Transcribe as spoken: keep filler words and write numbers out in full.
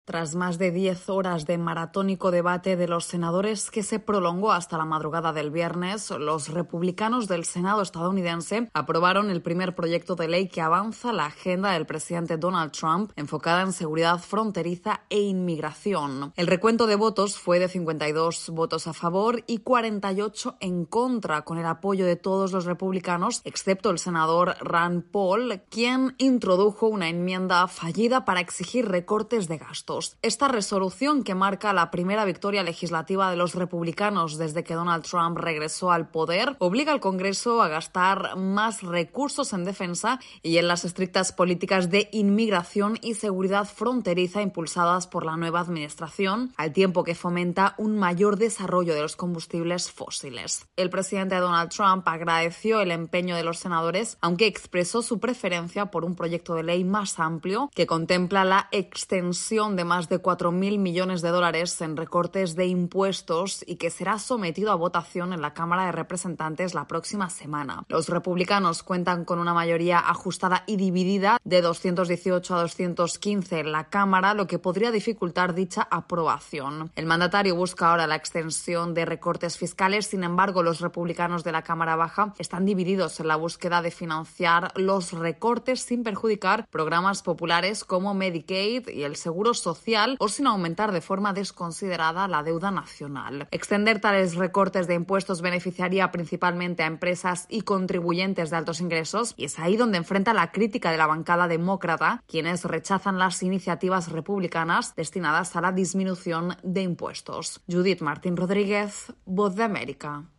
Tras más de diez horas de maratónico debate de los senadores que se prolongó hasta la madrugada del viernes, los republicanos del Senado estadounidense aprobaron el primer proyecto de ley que avanza la agenda del presidente Donald Trump enfocada en seguridad fronteriza e inmigración. El recuento de votos fue de cincuenta y dos votos a favor y cuarenta y ocho en contra, con el apoyo de todos los republicanos, excepto el senador Rand Paul, quien introdujo una enmienda fallida para exigir recortes de gastos. Esta resolución, que marca la primera victoria legislativa de los republicanos desde que Donald Trump regresó al poder, obliga al Congreso a gastar más recursos en defensa y en las estrictas políticas de inmigración y seguridad fronteriza impulsadas por la nueva administración, al tiempo que fomenta un mayor desarrollo de los combustibles fósiles. El presidente Donald Trump agradeció el empeño de los senadores, aunque expresó su preferencia por un proyecto de ley más amplio que contempla la extensión de de más de cuatro mil millones de dólares en recortes de impuestos y que será sometido a votación en la Cámara de Representantes la próxima semana. Los republicanos cuentan con una mayoría ajustada y dividida de doscientos dieciocho a doscientos quince en la Cámara, lo que podría dificultar dicha aprobación. El mandatario busca ahora la extensión de recortes fiscales. Sin embargo, los republicanos de la Cámara Baja están divididos en la búsqueda de financiar los recortes sin perjudicar programas populares como Medicaid y el Seguro Social social o sin aumentar de forma desconsiderada la deuda nacional. Extender tales recortes de impuestos beneficiaría principalmente a empresas y contribuyentes de altos ingresos, y es ahí donde enfrenta la crítica de la bancada demócrata, quienes rechazan las iniciativas republicanas destinadas a la disminución de impuestos. Judith Martín Rodríguez, Voz de América.